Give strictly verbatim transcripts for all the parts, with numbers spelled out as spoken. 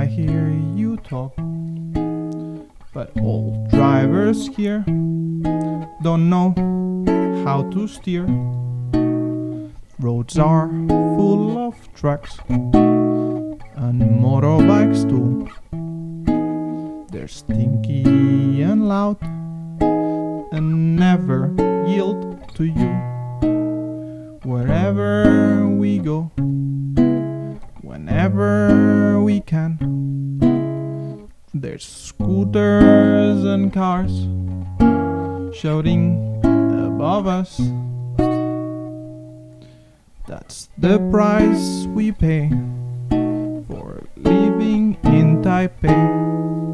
I hear you talk. But old drivers here don't know how to steer. Roads are full of trucks and motorbikes too. They're stinky and loud and never yield to you. Wherever we go, whenever we can, there's scooters and cars shouting above us. That's the price we pay for living in Taipei.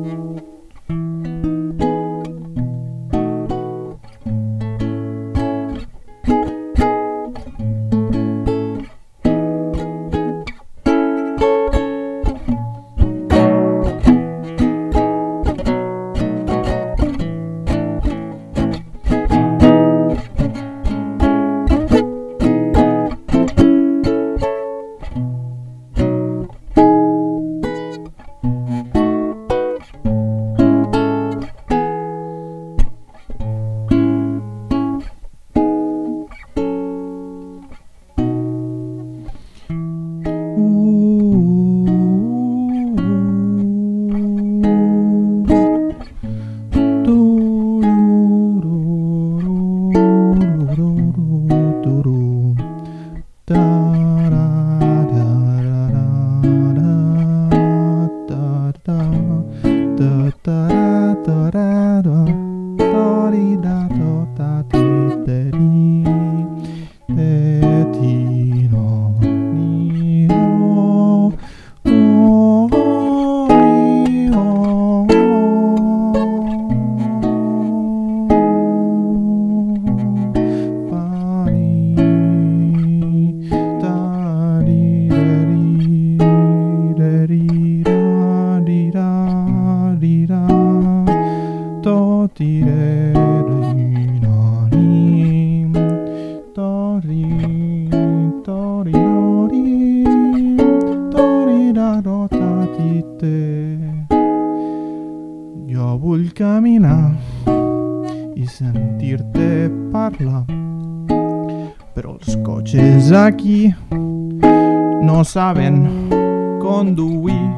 Jo vull caminar i sentir-te parlar, però els cotxes aquí no saben conduir.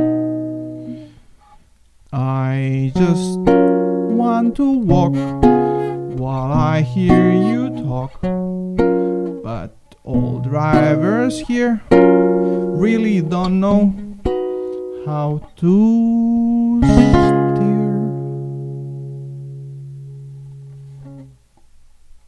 I just want to walk while I hear you talk, but all drivers here really don't know how to